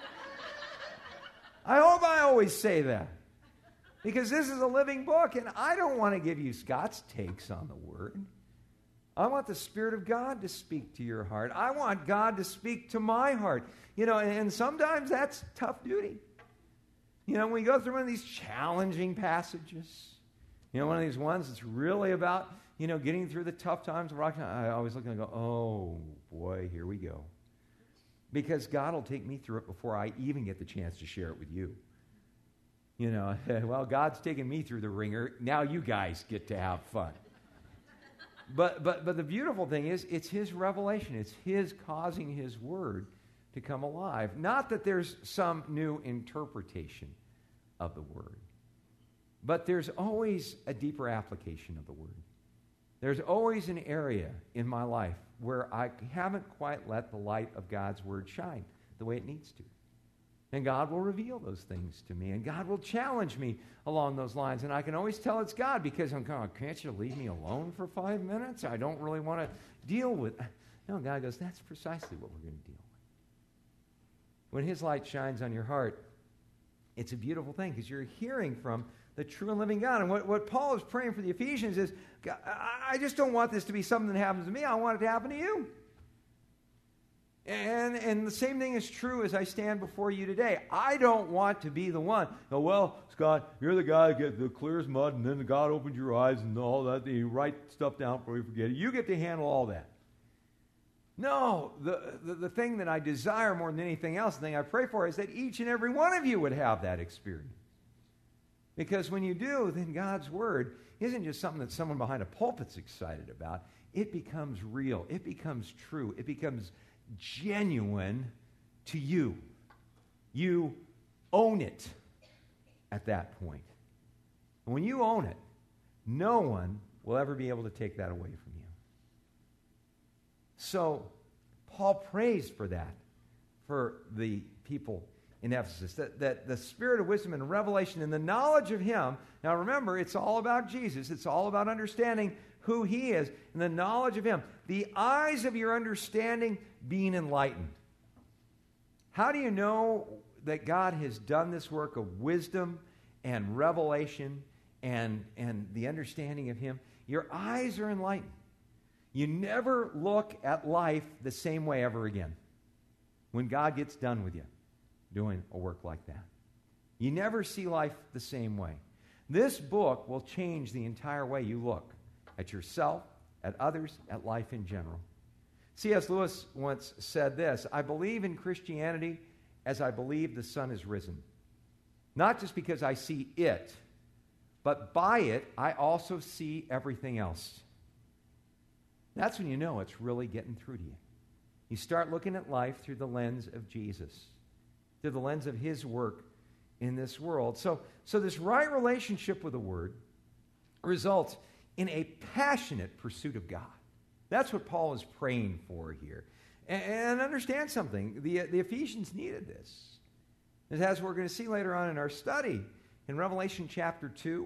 I hope I always say that. Because this is a living book, and I don't want to give you Scott's takes on the Word. I want the Spirit of God to speak to your heart. I want God to speak to my heart. And sometimes that's tough duty. When we go through one of these challenging passages, one of these ones that's really about, getting through the tough times. I always look and go, oh, boy, here we go. Because God will take me through it before I even get the chance to share it with you. Well, God's taken me through the ringer. Now you guys get to have fun. But the beautiful thing is, it's His revelation. It's His causing His Word to come alive. Not that there's some new interpretation of the Word, but there's always a deeper application of the Word. There's always an area in my life where I haven't quite let the light of God's Word shine the way it needs to. And God will reveal those things to me, and God will challenge me along those lines. And I can always tell it's God because I'm kind of, can't you leave me alone for 5 minutes? I don't really want to deal with. No, God goes, that's precisely what we're going to deal with. When His light shines on your heart, it's a beautiful thing because you're hearing from the true and living God. And what Paul is praying for the Ephesians is, God, I just don't want this to be something that happens to me. I want it to happen to you. And the same thing is true as I stand before you today. I don't want to be the one. Oh, well, Scott, you're the guy that gets the clear as mud, and then God opens your eyes and all that. You write stuff down before you forget it. You get to handle all that. No, the thing that I desire more than anything else, the thing I pray for, is that each and every one of you would have that experience. Because when you do, then God's Word isn't just something that someone behind a pulpit's excited about. It becomes real. It becomes true. It becomes genuine to you. You own it at that point. And when you own it, no one will ever be able to take that away from you. So, Paul prays for that, for the people in Ephesus, that the spirit of wisdom and revelation and the knowledge of Him. Now remember, it's all about Jesus. It's all about understanding who He is and the knowledge of Him. The eyes of your understanding being enlightened. How do you know that God has done this work of wisdom and revelation and the understanding of Him? Your eyes are enlightened. You never look at life the same way ever again when God gets done with you doing a work like that. You never see life the same way. This book will change the entire way you look at yourself, at others, at life in general. C.S. Lewis once said this: I believe in Christianity as I believe the sun is risen. Not just because I see it, but by it I also see everything else. That's when you know it's really getting through to you. You start looking at life through the lens of Jesus, through the lens of His work in this world. So this right relationship with the Word results in a passionate pursuit of God. That's what Paul is praying for here. And understand something. The Ephesians needed this. As we're going to see later on in our study, in Revelation chapter 2,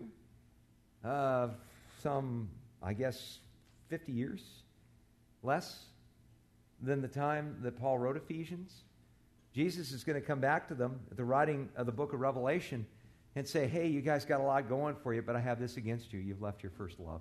some, 50 years less than the time that Paul wrote Ephesians, Jesus is going to come back to them at the writing of the book of Revelation and say, hey, you guys got a lot going for you, but I have this against you. You've left your first love.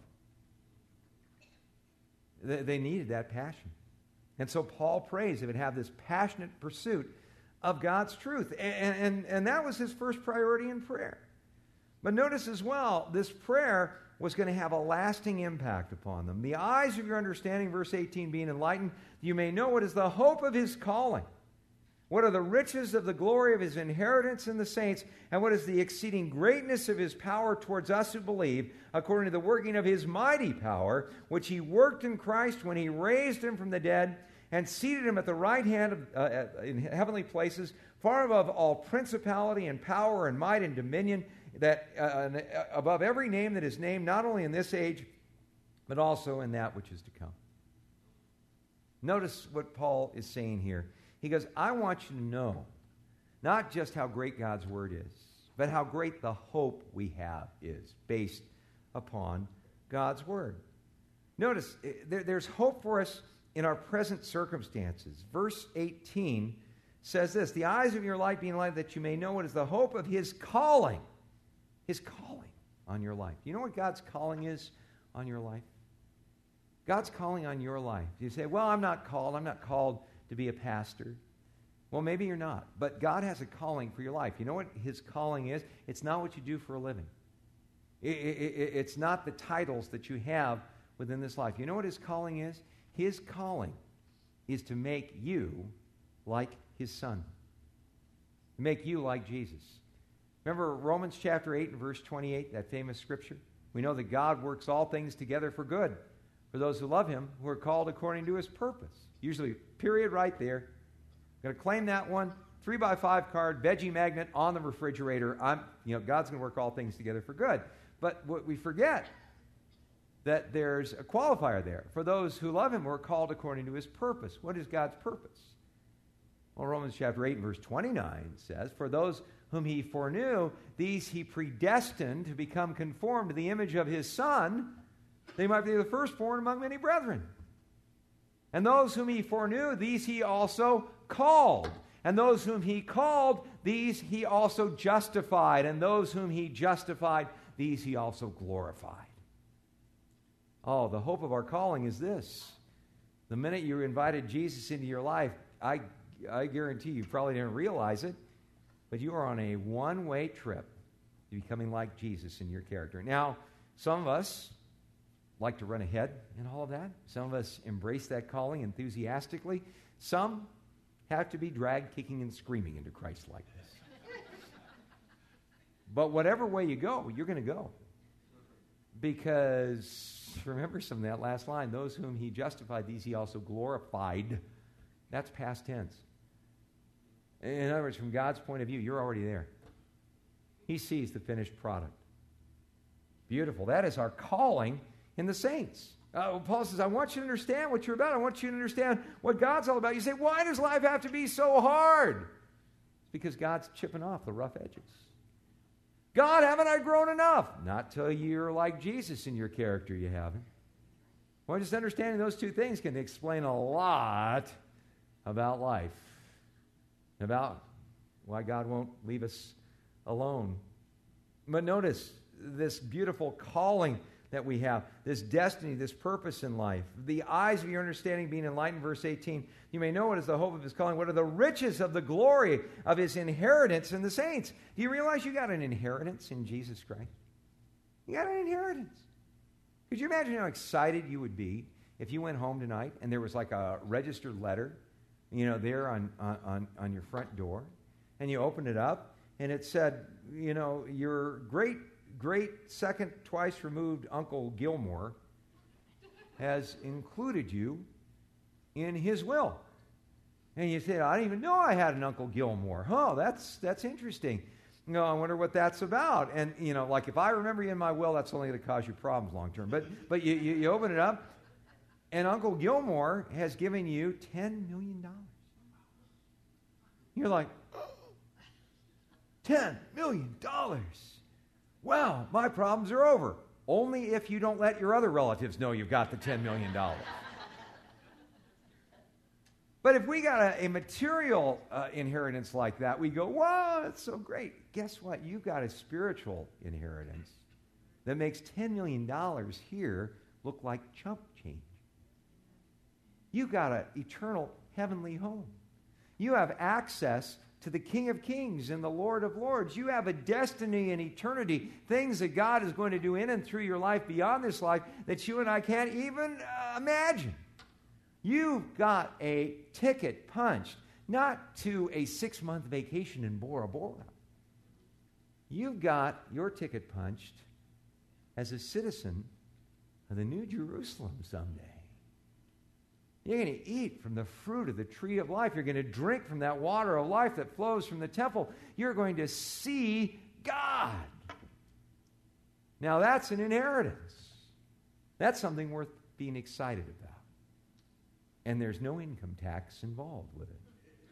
They needed that passion. And so Paul prays they would have this passionate pursuit of God's truth. And that was his first priority in prayer. But notice as well, this prayer was going to have a lasting impact upon them. The eyes of your understanding, verse 18, being enlightened, you may know what is the hope of His calling. What are the riches of the glory of His inheritance in the saints? And what is the exceeding greatness of His power towards us who believe, according to the working of His mighty power, which He worked in Christ when He raised Him from the dead and seated Him at the right hand in heavenly places, far above all principality and power and might and dominion, that above every name that is named, not only in this age, but also in that which is to come. Notice what Paul is saying here. He goes, I want you to know not just how great God's Word is, but how great the hope we have is based upon God's Word. Notice, there's hope for us in our present circumstances. Verse 18 says this: the eyes of your light being enlightened, that you may know what is the hope of His calling. His calling on your life. Do you know what God's calling is on your life? God's calling on your life. You say, well, I'm not called to be a pastor. Well, maybe you're not, but God has a calling for your life. You know what His calling is? It's not what you do for a living. It's not the titles that you have within this life. You know what His calling is? His calling is to make you like His Son. To make you like Jesus. Remember Romans chapter 8 and verse 28, that famous scripture? We know that God works all things together for good for those who love Him, who are called according to His purpose. Usually, period right there. I'm going to claim that one. 3x5 card, veggie magnet on the refrigerator. God's going to work all things together for good. But what we forget, that there's a qualifier there. For those who love Him, who are called according to His purpose. What is God's purpose? Well, Romans chapter 8 and verse 29 says, for those whom He foreknew, these He predestined to become conformed to the image of His Son, they might be the firstborn among many brethren. And those whom He foreknew, these He also called. And those whom He called, these He also justified. And those whom He justified, these He also glorified. Oh, the hope of our calling is this. The minute you invited Jesus into your life, I guarantee you probably didn't realize it, but you are on a one-way trip to becoming like Jesus in your character. Now, some of us like to run ahead in all of that. Some of us embrace that calling enthusiastically. Some have to be dragged kicking and screaming into Christ likeness. But whatever way you go, you're going to go. Because, remember some of that last line, those whom he justified, these he also glorified. That's past tense. In other words, from God's point of view, you're already there. He sees the finished product. Beautiful. That is our calling in the saints. Paul says, I want you to understand what you're about. I want you to understand what God's all about. You say, why does life have to be so hard? It's because God's chipping off the rough edges. God, haven't I grown enough? Not till you're like Jesus in your character, you haven't. Well, just understanding those two things can explain a lot about life, about why God won't leave us alone. But notice this beautiful calling that we have, this destiny, this purpose in life. The eyes of your understanding being enlightened, verse 18. You may know what is the hope of his calling. What are the riches of the glory of his inheritance in the saints? Do you realize you got an inheritance in Jesus Christ? You got an inheritance. Could you imagine how excited you would be if you went home tonight and there was like a registered letter, there on your front door, and you opened it up and it said, your great second twice removed Uncle Gilmore has included you in his will. And you say, I didn't even know I had an Uncle Gilmore. Oh, that's interesting. I wonder what that's about. And, like if I remember you in my will, that's only going to cause you problems long term. But you open it up, and Uncle Gilmore has given you $10 million. You're like, $10 million. Well, my problems are over. Only if you don't let your other relatives know you've got the $10 million. But if we got a material inheritance like that, we go, wow, that's so great. Guess what? You've got a spiritual inheritance that makes $10 million here look like chump change. You've got an eternal heavenly home. You have access to the King of Kings and the Lord of Lords. You have a destiny in eternity, things that God is going to do in and through your life beyond this life that you and I can't even imagine. You've got a ticket punched, not to a 6-month vacation in Bora Bora. You've got your ticket punched as a citizen of the New Jerusalem someday. You're going to eat from the fruit of the tree of life. You're going to drink from that water of life that flows from the temple. You're going to see God. Now, that's an inheritance. That's something worth being excited about. And there's no income tax involved with it.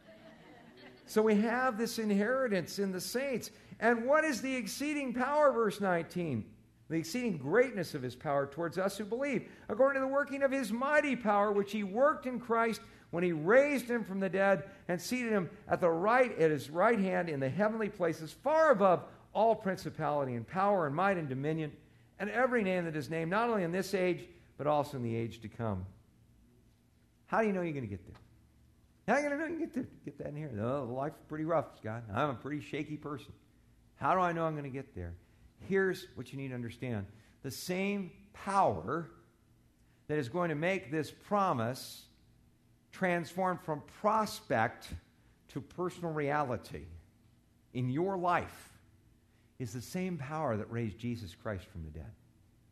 So we have this inheritance in the saints. And what is the exceeding power, verse 19? The exceeding greatness of his power towards us who believe, according to the working of his mighty power, which he worked in Christ when he raised him from the dead and seated him at his right hand in the heavenly places, far above all principality and power and might and dominion, and every name that is named, not only in this age, but also in the age to come. How do you know you're going to get there? How are you going to know you get that in here? Oh, life's pretty rough, Scott. I'm a pretty shaky person. How do I know I'm going to get there? Here's what you need to understand. The same power that is going to make this promise transform from prospect to personal reality in your life is the same power that raised Jesus Christ from the dead.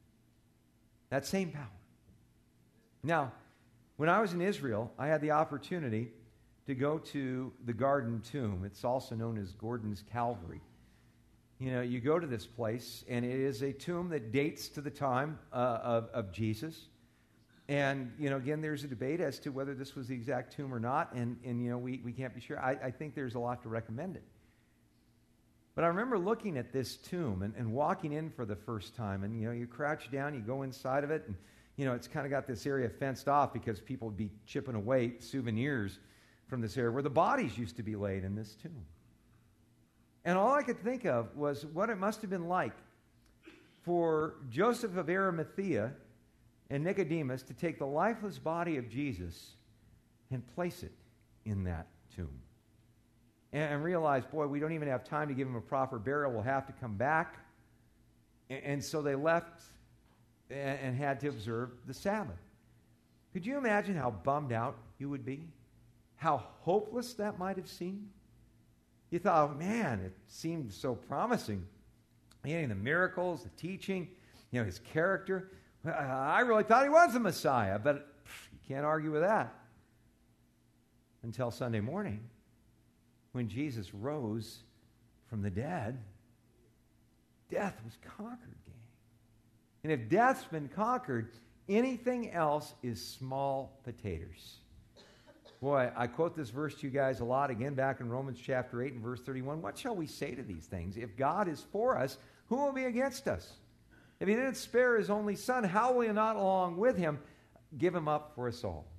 That same power. Now, when I was in Israel, I had the opportunity to go to the Garden Tomb. It's also known as Gordon's Calvary. You go to this place, and it is a tomb that dates to the time of Jesus. And, again, there's a debate as to whether this was the exact tomb or not, and we can't be sure. I think there's a lot to recommend it. But I remember looking at this tomb and walking in for the first time, and, you crouch down, you go inside of it, and, it's kind of got this area fenced off because people would be chipping away souvenirs from this area where the bodies used to be laid in this tomb. And all I could think of was what it must have been like for Joseph of Arimathea and Nicodemus to take the lifeless body of Jesus and place it in that tomb. And realize, boy, we don't even have time to give him a proper burial. We'll have to come back. And so they left and had to observe the Sabbath. Could you imagine how bummed out you would be? How hopeless that might have seemed? You thought, oh, man, it seemed so promising. The miracles, the teaching, his character. I really thought he was the Messiah, but you can't argue with that. Until Sunday morning, when Jesus rose from the dead, death was conquered, gang. And if death's been conquered, anything else is small potatoes. Boy, I quote this verse to you guys a lot, again back in Romans chapter 8 and verse 31. What shall we say to these things? If God is for us, who will be against us? If he didn't spare his only son, how will he not along with him give him up for us all?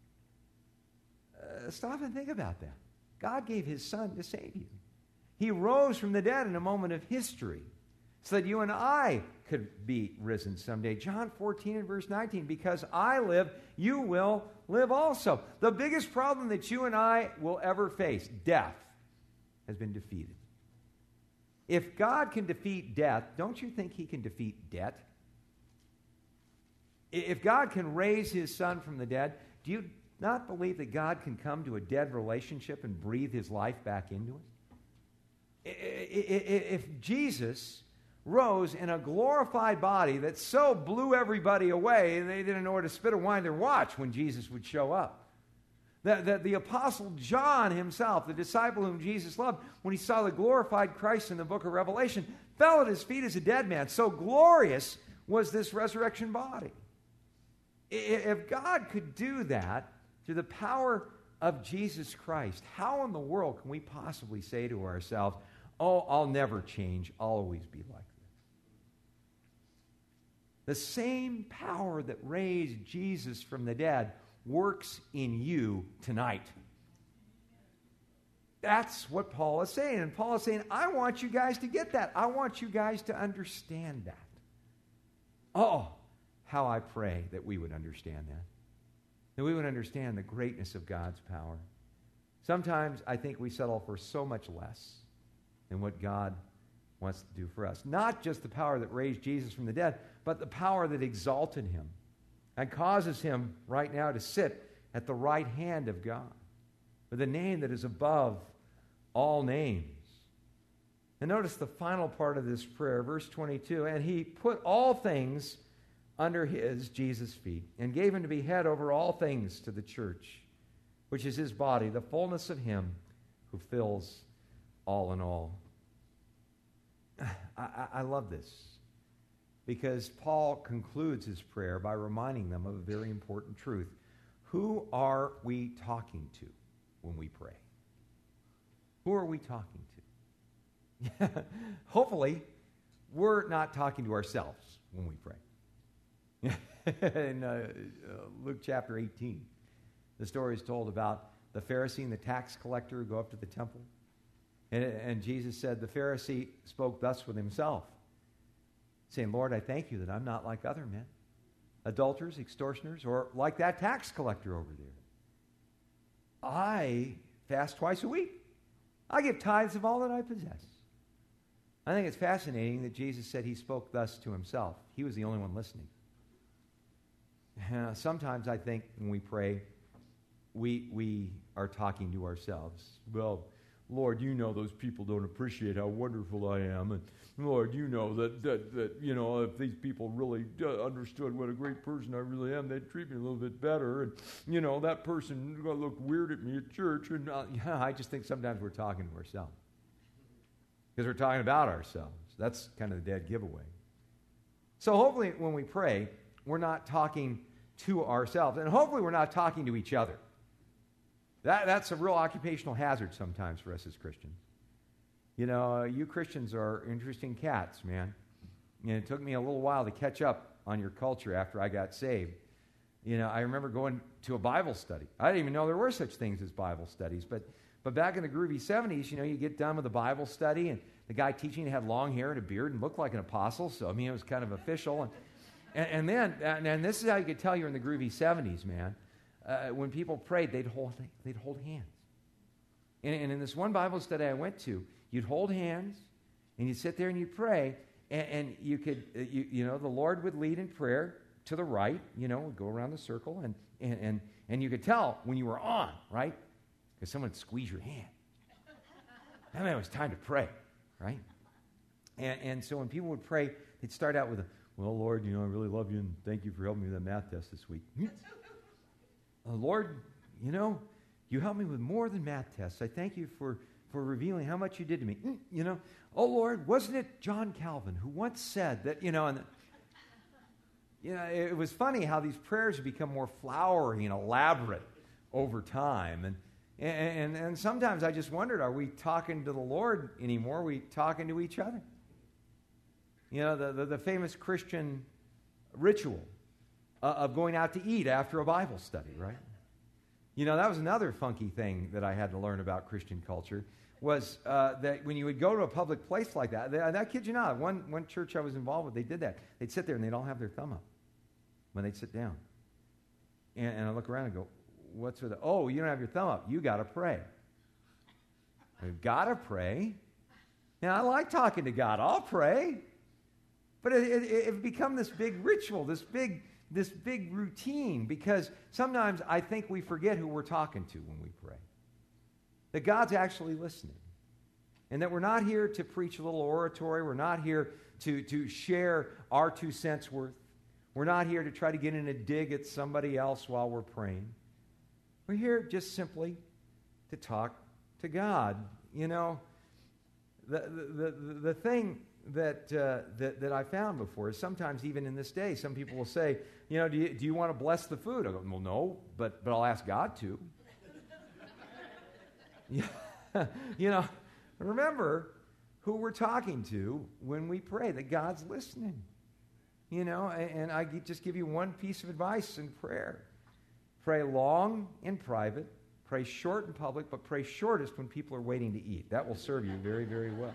Stop and think about that. God gave his son to save you. He rose from the dead in a moment of history so that you and I could be risen someday. John 14 and verse 19, because I live, you will live also. The biggest problem that you and I will ever face, death, has been defeated. If God can defeat death, don't you think he can defeat debt? If God can raise his son from the dead, do you not believe that God can come to a dead relationship and breathe his life back into it? If Jesus rose in a glorified body that so blew everybody away, and they didn't know where to spit or wind their watch when Jesus would show up. The Apostle John himself, the disciple whom Jesus loved, when he saw the glorified Christ in the book of Revelation, fell at his feet as a dead man. So glorious was this resurrection body. If God could do that through the power of Jesus Christ, how in the world can we possibly say to ourselves, oh, I'll never change, I'll always be like this? The same power that raised Jesus from the dead works in you tonight. That's what Paul is saying. And Paul is saying, I want you guys to get that. I want you guys to understand that. Oh, how I pray that we would understand that. That we would understand the greatness of God's power. Sometimes I think we settle for so much less than what God wants to do for us. Not just the power that raised Jesus from the dead, but the power that exalted him and causes him right now to sit at the right hand of God with a name that is above all names. And notice the final part of this prayer, verse 22, and he put all things under his, Jesus' feet, and gave him to be head over all things to the church, which is his body, the fullness of him who fills all in all. I love this because Paul concludes his prayer by reminding them of a very important truth. Who are we talking to when we pray? Who are we talking to? Hopefully, we're not talking to ourselves when we pray. In Luke chapter 18, the story is told about the Pharisee and the tax collector who go up to the temple. And Jesus said, the Pharisee spoke thus with himself, saying, Lord, I thank you that I'm not like other men, adulterers, extortioners, or like that tax collector over there. I fast twice a week. I give tithes of all that I possess. I think it's fascinating that Jesus said he spoke thus to himself. He was the only one listening. Sometimes I think when we pray, we are talking to ourselves. Well, Lord, you know those people don't appreciate how wonderful I am. And Lord, you know that you know, if these people really understood what a great person I really am, they'd treat me a little bit better. And, you know, that person looked weird at me at church. And I just think sometimes we're talking to ourselves. Because we're talking about ourselves. That's kind of the dead giveaway. So hopefully when we pray, we're not talking to ourselves. And hopefully we're not talking to each other. That's a real occupational hazard sometimes for us as Christians. You know, you Christians are interesting cats, man. And it took me a little while to catch up on your culture after I got saved. You know, I remember going to a Bible study. I didn't even know there were such things as Bible studies. But back in the groovy 70s, you know, you get done with a Bible study, and the guy teaching had long hair and a beard and looked like an apostle. So, I mean, it was kind of official. And then this is how you could tell you're in the groovy 70s, man. When people prayed, they'd hold hands. And in this one Bible study I went to, you'd hold hands, and you'd sit there and you'd pray, And you could, the Lord would lead in prayer to the right, would go around the circle, and you could tell when you were on, right? Because someone would squeeze your hand. I mean, it was time to pray, right? And so when people would pray, they'd start out with, well, Lord, I really love you, and thank you for helping me with that math test this week. Lord, you helped me with more than math tests. I thank you for revealing how much you did to me. Oh, Lord, wasn't it John Calvin who once said that, it was funny how these prayers become more flowery and elaborate over time. And sometimes I just wondered, are we talking to the Lord anymore? Are we talking to each other? The famous Christian ritual of going out to eat after a Bible study, right? That was another funky thing that I had to learn about Christian culture, was that when you would go to a public place like that, I kid you not, one church I was involved with, they did that. They'd sit there and they'd all have their thumb up when they'd sit down. And I look around and go, what's with it? Oh, you don't have your thumb up. You got to pray. I've got to pray. Now, I like talking to God. I'll pray. But it become this big ritual, this big routine, because sometimes I think we forget who we're talking to when we pray. That God's actually listening. And that we're not here to preach a little oratory. We're not here to share our 2 cents worth. We're not here to try to get in a dig at somebody else while we're praying. We're here just simply to talk to God. The thing that I found before is sometimes even in this day, some people will say, do you want to bless the food? I go, well, no, but I'll ask God to. Remember who we're talking to when we pray, that God's listening. And I just give you one piece of advice in prayer. Pray long in private, pray short in public, but pray shortest when people are waiting to eat. That will serve you very, very well.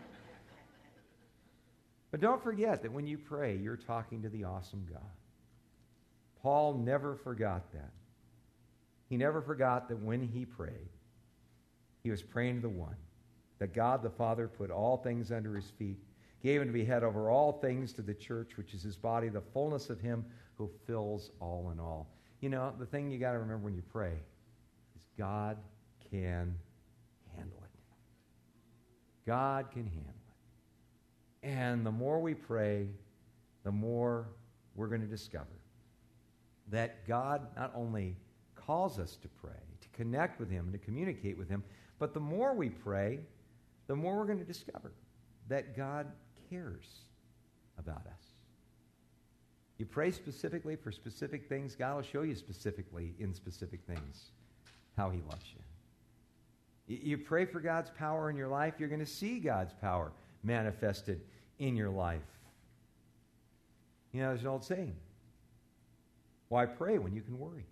But don't forget that when you pray, you're talking to the awesome God. Paul never forgot that. He never forgot that when he prayed, he was praying to the one, that God the Father put all things under his feet, gave him to be head over all things to the church, which is his body, the fullness of him who fills all in all. The thing you got to remember when you pray is God can handle it. God can handle it. And the more we pray, the more we're going to discover that God not only calls us to pray, to connect with him, to communicate with him, but the more we pray, the more we're going to discover that God cares about us. You pray specifically for specific things, God will show you specifically in specific things how he loves you. You pray for God's power in your life, you're going to see God's power manifested in your life. There's an old saying, why pray when you can worry?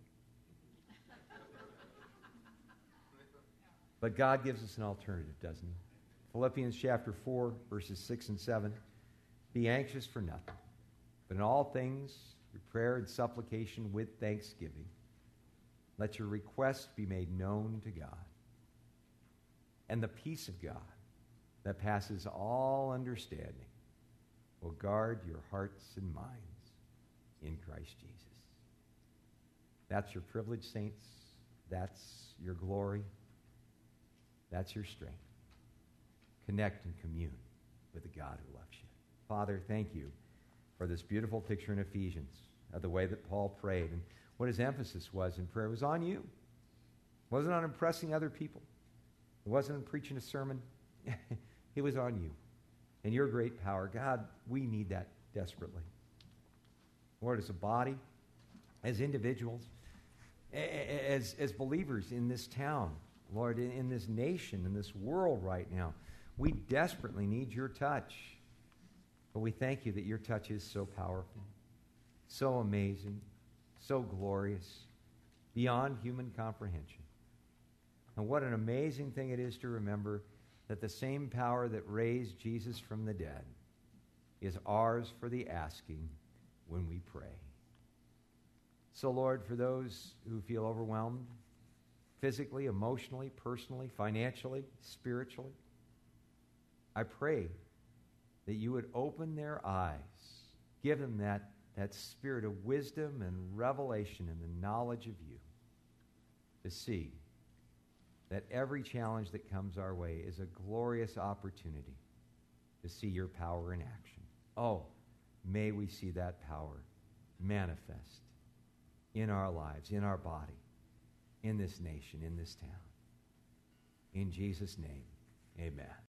But God gives us an alternative, doesn't he? Philippians chapter 4, verses 6 and 7. Be anxious for nothing, but in all things, through prayer and supplication with thanksgiving, let your requests be made known to God. And the peace of God that passes all understanding will guard your hearts and minds in Christ Jesus. That's your privilege, saints. That's your glory. That's your strength. Connect and commune with the God who loves you. Father, thank you for this beautiful picture in Ephesians of the way that Paul prayed and what his emphasis was in prayer. It was on you. It wasn't on impressing other people. It wasn't on preaching a sermon. It was on you and your great power. God, we need that desperately. Lord, as a body, as individuals, as believers in this town, Lord, in this nation, in this world right now, we desperately need your touch. But we thank you that your touch is so powerful, so amazing, so glorious, beyond human comprehension. And what an amazing thing it is to remember that the same power that raised Jesus from the dead is ours for the asking when we pray. So, Lord, for those who feel overwhelmed, physically, emotionally, personally, financially, spiritually, I pray that you would open their eyes, give them that spirit of wisdom and revelation and the knowledge of you to see that every challenge that comes our way is a glorious opportunity to see your power in action. Oh, may we see that power manifest in our lives, in our body, in this nation, in this town. In Jesus' name, amen.